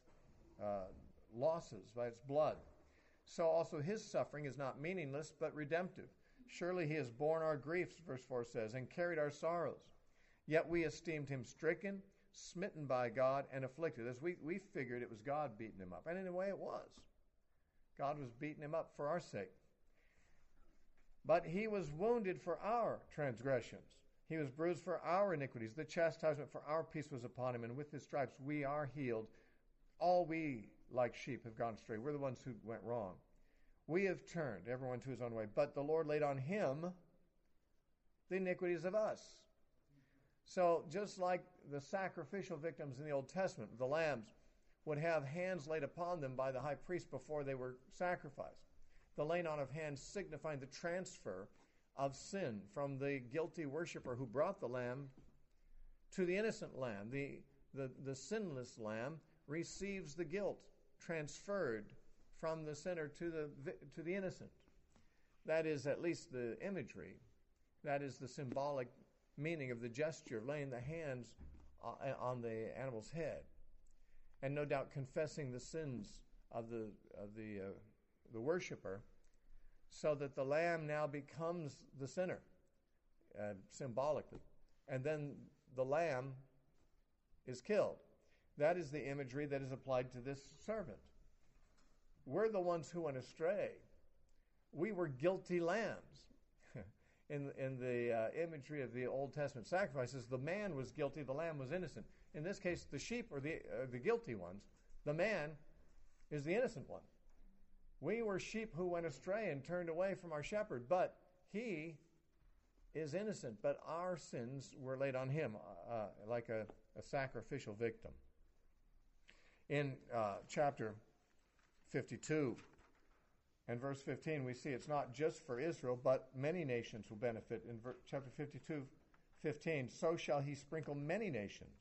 losses, by its blood. So also his suffering is not meaningless, but redemptive. "Surely he has borne our griefs," verse 4 says, "and carried our sorrows. Yet we esteemed him stricken, smitten by God, and afflicted." As we figured it was God beating him up. And in a way it was. God was beating him up for our sake. "But he was wounded for our transgressions. He was bruised for our iniquities. The chastisement for our peace was upon him, and with his stripes we are healed. All we, like sheep, have gone astray." We're the ones who went wrong. "We have turned everyone to his own way, but the Lord laid on him the iniquities of us." So just like the sacrificial victims in the Old Testament, the lambs would have hands laid upon them by the high priest before they were sacrificed. The laying on of hands signifying the transfer of sin from the guilty worshiper who brought the lamb to the innocent lamb. The sinless lamb receives the guilt transferred from the sinner to the innocent. That is at least the imagery. That is the symbolic meaning of the gesture of laying the hands on the animal's head, and no doubt confessing the sins of the worshiper, so that the lamb now becomes the sinner, symbolically, and then the lamb is killed. That is the imagery that is applied to this servant. We're the ones who went astray. We were guilty lambs. In the imagery of the Old Testament sacrifices, the man was guilty, the lamb was innocent. In this case, the sheep are the guilty ones. The man is the innocent one. We were sheep who went astray and turned away from our shepherd, but he is innocent. But our sins were laid on him like a sacrificial victim. In chapter 52 and verse 15, we see it's not just for Israel, but many nations will benefit. In chapter 52, 15, so shall he sprinkle many nations.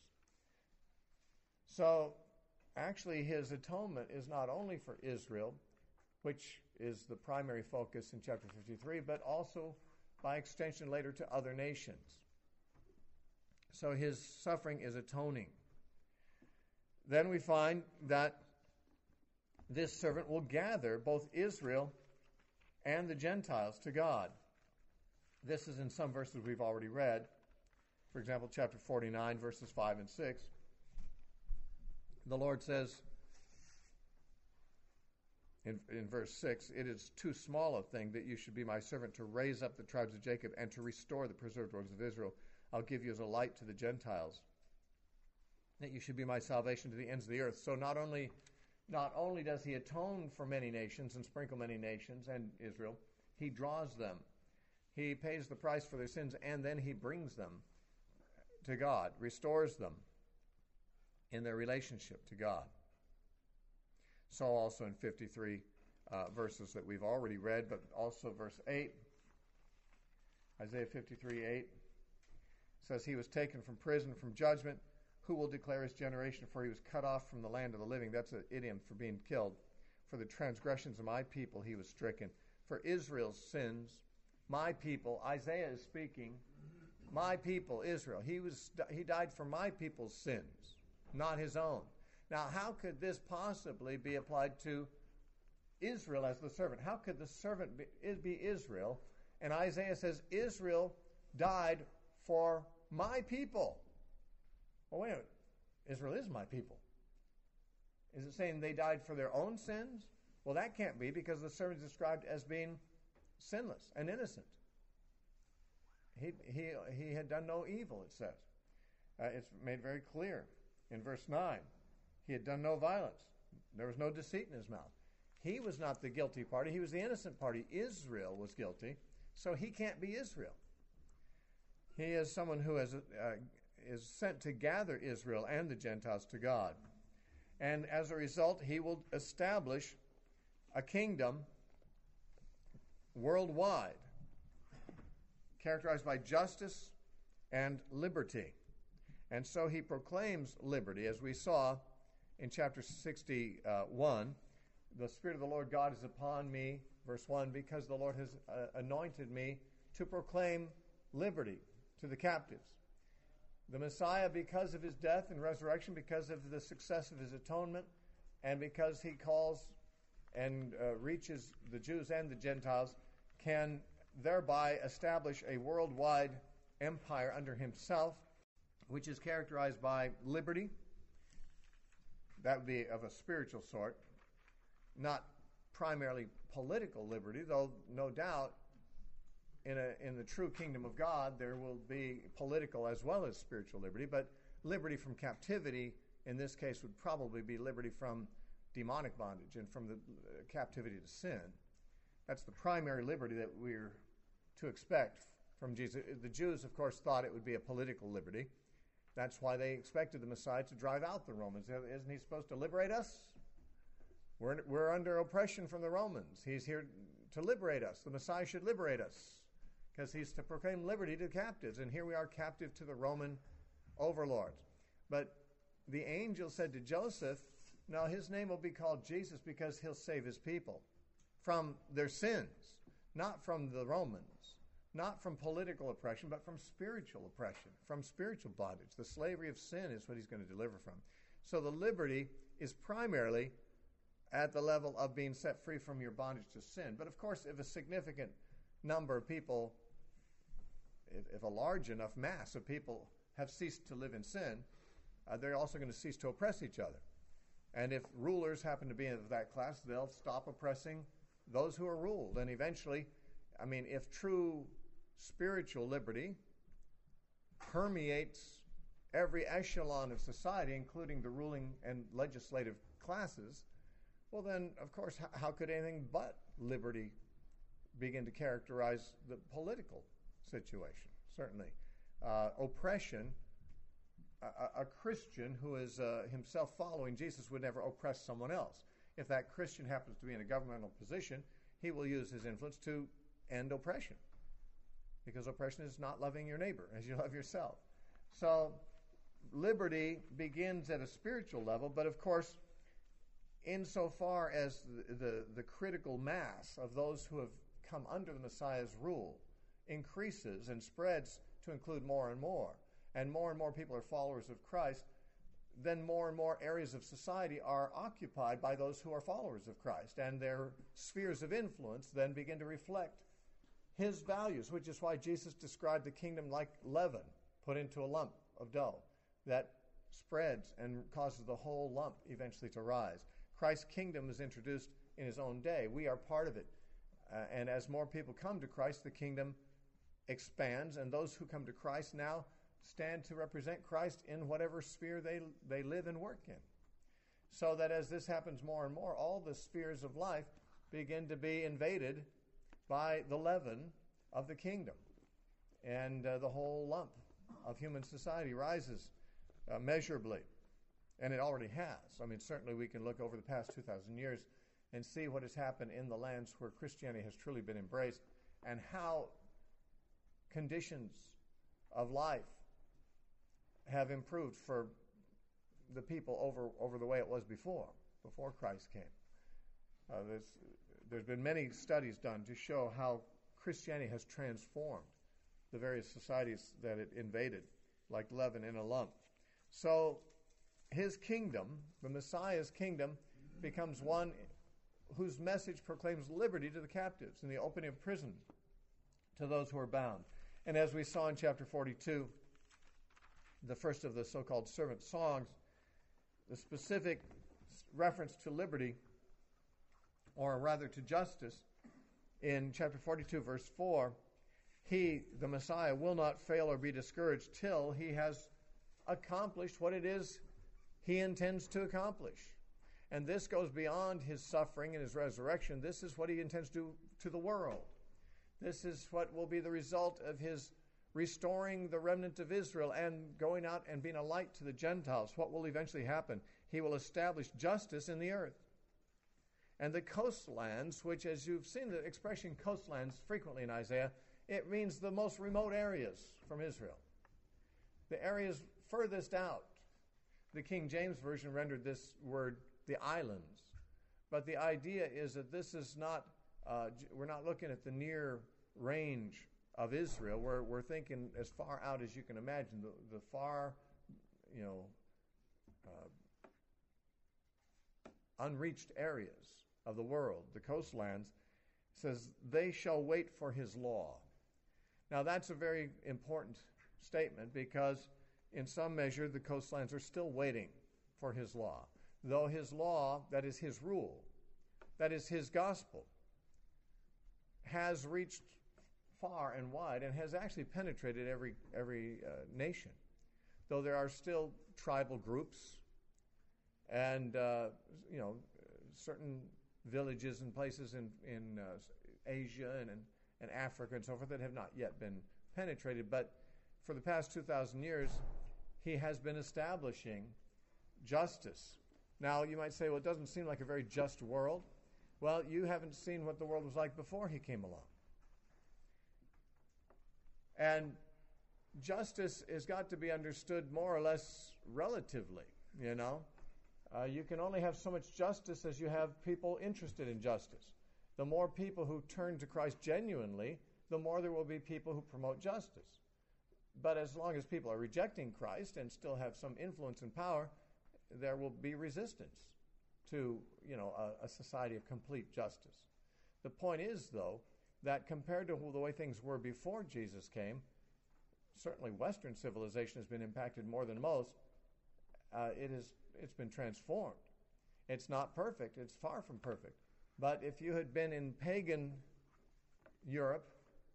So actually his atonement is not only for Israel, which is the primary focus in chapter 53, but also by extension later to other nations. So his suffering is atoning. Then we find that this servant will gather both Israel and the Gentiles to God. This is in some verses we've already read. For example, chapter 49, verses 5 and 6. The Lord says in verse 6, it is too small a thing that you should be my servant to raise up the tribes of Jacob and to restore the preserved ones of Israel. I'll give you as a light to the Gentiles, that you should be my salvation to the ends of the earth. So not only does he atone for many nations and sprinkle many nations and Israel, he draws them. He pays the price for their sins, and then he brings them to God, restores them in their relationship to God. So also in 53 verses that we've already read, but also verse 8, Isaiah 53:8 says, he was taken from prison, from judgment. Who will declare his generation? For he was cut off from the land of the living. That's an idiom for being killed. For the transgressions of my people he was stricken. For Israel's sins, my people, Isaiah is speaking, my people, Israel. He died for my people's sins, not his own. Now, how could this possibly be applied to Israel as the servant? How could the servant be Israel? And Isaiah says, Israel died for my people. Well, wait a minute. Israel is my people. Is it saying they died for their own sins? Well, that can't be, because the servant is described as being sinless and innocent. He had done no evil, it says. It's made very clear in verse 9. He had done no violence. There was no deceit in his mouth. He was not the guilty party. He was the innocent party. Israel was guilty, so he can't be Israel. He is someone who is sent to gather Israel and the Gentiles to God. And as a result, he will establish a kingdom worldwide, characterized by justice and liberty. And so he proclaims liberty, as we saw in chapter 61. The Spirit of the Lord God is upon me, verse 1, because the Lord has anointed me to proclaim liberty to the captives. The Messiah, because of his death and resurrection, because of the success of his atonement, and because he calls and reaches the Jews and the Gentiles, can thereby establish a worldwide empire under himself, which is characterized by liberty. That would be of a spiritual sort, not primarily political liberty, though no doubt in the true kingdom of God there will be political as well as spiritual liberty, but liberty from captivity in this case would probably be liberty from demonic bondage and from the captivity to sin. That's the primary liberty that we're to expect from Jesus. The Jews, of course, thought it would be a political liberty. That's why they expected the Messiah to drive out the Romans. Isn't he supposed to liberate us? We're under oppression from the Romans. He's here to liberate us. The Messiah should liberate us because he's to proclaim liberty to captives. And here we are, captive to the Roman overlords. But the angel said to Joseph, no, his name will be called Jesus because he'll save his people from their sins, not from the Romans, not from political oppression, but from spiritual oppression, from spiritual bondage. The slavery of sin is what he's going to deliver from. So the liberty is primarily at the level of being set free from your bondage to sin. But of course, if a significant number of people, if a large enough mass of people have ceased to live in sin, they're also going to cease to oppress each other. And if rulers happen to be of that class, they'll stop oppressing those who are ruled. And eventually, if true spiritual liberty permeates every echelon of society, including the ruling and legislative classes, well then, of course, how could anything but liberty begin to characterize the political situation? Certainly. Oppression, a Christian who is himself following Jesus would never oppress someone else. If that Christian happens to be in a governmental position, he will use his influence to end oppression. because oppression is not loving your neighbor as you love yourself. So liberty begins at a spiritual level, but of course, insofar as the critical mass of those who have come under the Messiah's rule increases and spreads to include more and more people are followers of Christ, then more and more areas of society are occupied by those who are followers of Christ, and their spheres of influence then begin to reflect his values, which is why Jesus described the kingdom like leaven put into a lump of dough that spreads and causes the whole lump eventually to rise. Christ's kingdom is introduced in his own day. We are part of it. And as more people come to Christ, the kingdom expands, and those who come to Christ now stand to represent Christ in whatever sphere they live and work in. So that as this happens more and more, all the spheres of life begin to be invaded by the leaven of the kingdom. And the whole lump of human society rises measurably. And it already has. I mean, certainly we can look over the past 2,000 years and see what has happened in the lands where Christianity has truly been embraced, and how conditions of life have improved for the people over the way it was before Christ came. There's been many studies done to show how Christianity has transformed the various societies that it invaded, like leaven in a lump. So his kingdom, the Messiah's kingdom, becomes one whose message proclaims liberty to the captives and the opening of prison to those who are bound. And as we saw in chapter 42, the first of the so-called servant songs, the specific reference to liberty, or rather to justice, in chapter 42, verse 4, he, the Messiah, will not fail or be discouraged till he has accomplished what it is he intends to accomplish. And this goes beyond his suffering and his resurrection. This is what he intends to do to the world. This is what will be the result of his restoring the remnant of Israel and going out and being a light to the Gentiles. What will eventually happen? He will establish justice in the earth. And the coastlands, which, as you've seen the expression coastlands frequently in Isaiah, it means the most remote areas from Israel. The areas furthest out. The King James Version rendered this word the islands. But the idea is that this is not, we're not looking at the near range of Israel. We're thinking as far out as you can imagine, the far, unreached areas of the world, the coastlands. Says, they shall wait for his law. Now that's a very important statement, because in some measure the coastlands are still waiting for his law. Though his law, that is his rule, that is his gospel, has reached far and wide and has actually penetrated every nation. Though there are still tribal groups and certain villages and places in Asia and Africa and so forth that have not yet been penetrated. But for the past 2,000 years, he has been establishing justice. Now, you might say, well, it doesn't seem like a very just world. Well, you haven't seen what the world was like before he came along. And justice has got to be understood more or less relatively, You can only have so much justice as you have people interested in justice. The more people who turn to Christ genuinely, the more there will be people who promote justice. But as long as people are rejecting Christ and still have some influence and power, there will be resistance to, a society of complete justice. The point is, though, that compared to the way things were before Jesus came, certainly Western civilization has been impacted more than most. It's been transformed. It's not perfect. It's far from perfect. But if you had been in pagan Europe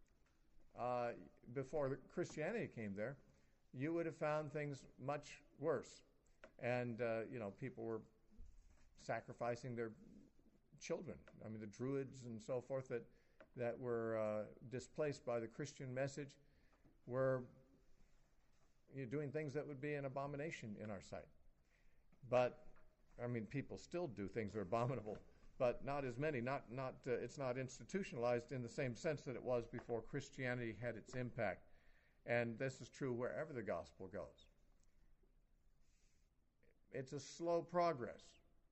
before Christianity came there, you would have found things much worse. And, people were sacrificing their children. I mean, the Druids and so forth that were displaced by the Christian message were doing things that would be an abomination in our sight. But, people still do things that are abominable but not as many. It's not institutionalized in the same sense that it was before Christianity had its impact. And this is true wherever the gospel goes. It's a slow progress.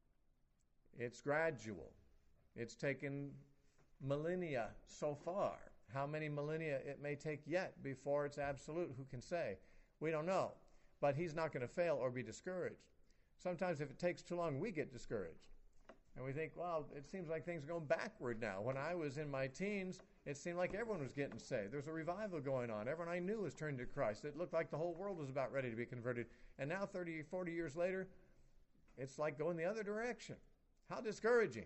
It's gradual. It's taken millennia so far. How many millennia it may take yet before it's absolute, who can say? We don't know. But he's not going to fail or be discouraged. Sometimes if it takes too long, we get discouraged. And we think, well, it seems like things are going backward now. When I was in my teens, it seemed like everyone was getting saved. There was a revival going on. Everyone I knew was turning to Christ. It looked like the whole world was about ready to be converted. And now, 30, 40 years later, it's like going the other direction. How discouraging.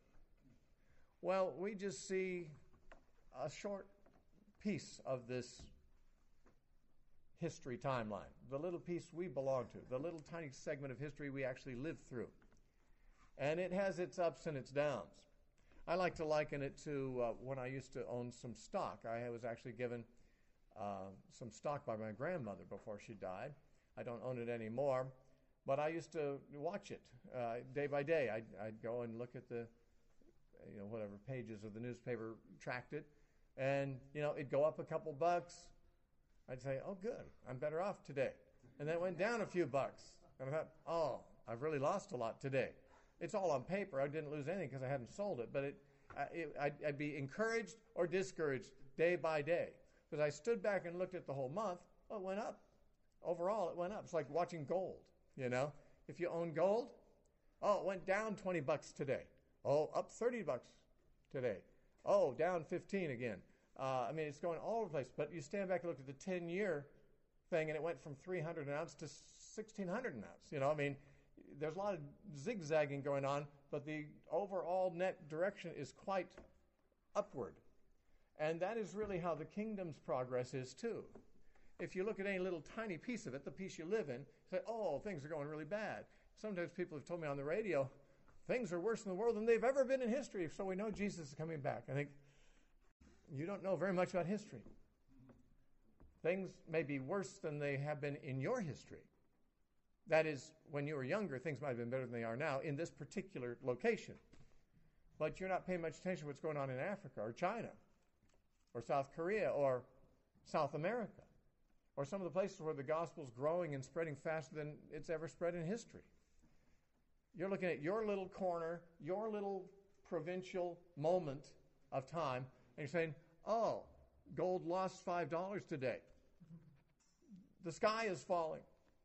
Well, we just see a short piece of this history timeline, the little piece we belong to, the little tiny segment of history we actually live through. And it has its ups and its downs. I like to liken it to when I used to own some stock. I was actually given some stock by my grandmother before she died. I don't own it anymore, but I used to watch it day by day. I'd go and look at the, whatever pages of the newspaper tracked it, and, it'd go up a couple bucks. I'd say, oh, good, I'm better off today. And then it went down a few bucks. And I thought, oh, I've really lost a lot today. It's all on paper. I didn't lose anything because I hadn't sold it. But I'd be encouraged or discouraged day by day. Because I stood back and looked at the whole month. Oh, it went up. Overall, it went up. It's like watching gold, If you own gold, oh, it went down 20 bucks today. Oh, up 30 bucks today. Oh, down 15 again. It's going all over the place. But you stand back and look at the 10-year thing, and it went from 300 an ounce to 1,600 an ounce. There's a lot of zigzagging going on, but the overall net direction is quite upward. And that is really how the kingdom's progress is too. If you look at any little tiny piece of it, the piece you live in, say, oh, things are going really bad. Sometimes people have told me on the radio, things are worse in the world than they've ever been in history, so we know Jesus is coming back. I think, you don't know very much about history. Things may be worse than they have been in your history. That is, when you were younger, things might have been better than they are now in this particular location. But you're not paying much attention to what's going on in Africa or China or South Korea or South America or some of the places where the gospel's growing and spreading faster than it's ever spread in history. You're looking at your little corner, your little provincial moment of time, and you're saying, oh, gold lost $5 today. The sky is falling.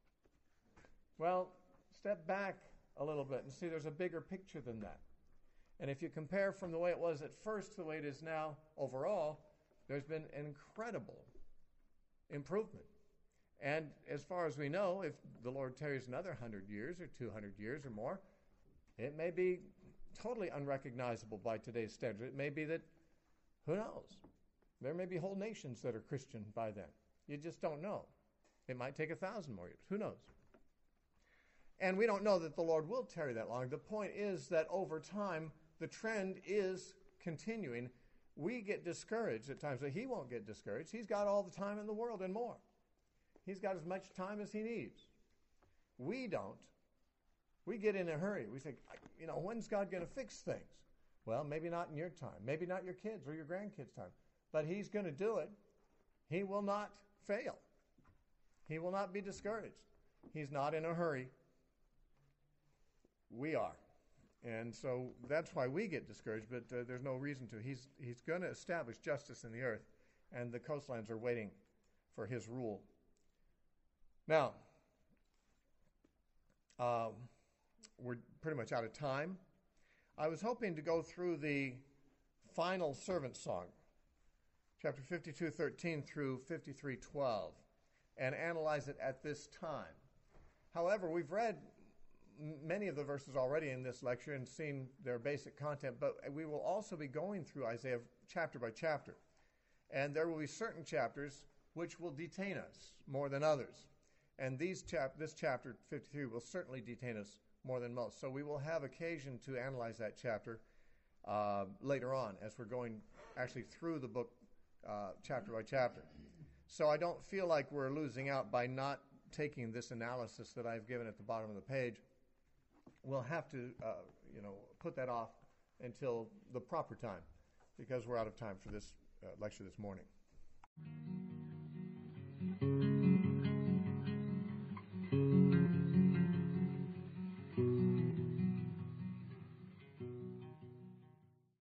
Well, step back a little bit and see there's a bigger picture than that. And if you compare from the way it was at first to the way it is now overall, there's been an incredible improvement. And as far as we know, if the Lord tarries another 100 years or 200 years or more, it may be totally unrecognizable by today's standards. It may be that, who knows? There may be whole nations that are Christian by then. You just don't know. It might take 1,000 more years. Who knows? And we don't know that the Lord will tarry that long. The point is that over time, the trend is continuing. We get discouraged at times, but he won't get discouraged. He's got all the time in the world and more. He's got as much time as he needs. We don't. We get in a hurry. We think, when's God going to fix things? Well, maybe not in your time. Maybe not your kids' or your grandkids' time. But he's going to do it. He will not fail. He will not be discouraged. He's not in a hurry. We are. And so that's why we get discouraged, but there's no reason to. He's going to establish justice in the earth, and the coastlines are waiting for his rule. Now, we're pretty much out of time. I was hoping to go through the final servant song, chapter 52:13 through 53:12, and analyze it at this time. However, we've read many of the verses already in this lecture and seen their basic content, but we will also be going through Isaiah chapter by chapter. And there will be certain chapters which will detain us more than others. And this chapter 53 will certainly detain us more than most. So we will have occasion to analyze that chapter later on as we're going actually through the book chapter by chapter. So I don't feel like we're losing out by not taking this analysis that I've given at the bottom of the page. We'll have to, put that off until the proper time, because we're out of time for this lecture this morning.